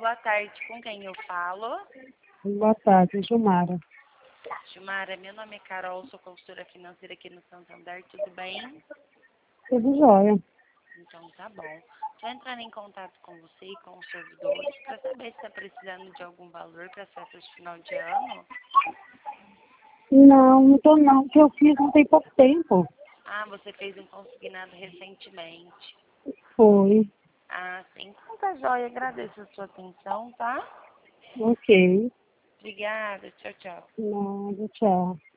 boa tarde. Com quem eu falo? Boa tarde, Gilmara. Gilmara, meu nome é Carol, sou consultora financeira aqui no Santander, tudo bem? Tudo jóia. Então tá bom. Estou entrando em contato com você e com os servidores para saber se está precisando de algum valor para as festas de final de ano. Não tô não, que eu fiz não tem pouco tempo. Ah, você fez um consignado recentemente. Foi. Ah, sim. Então tá jóia, agradeço a sua atenção, tá? Ok. Obrigada, tchau, tchau. Nada, tchau.